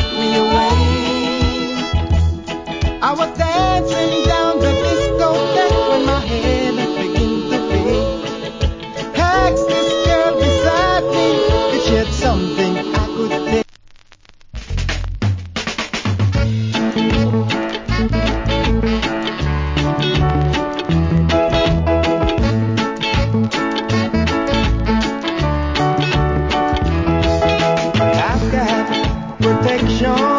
take me away. I was dancing down the discotheque when my head began to ache. Asked this girl beside me if she had something I could take. I've got protection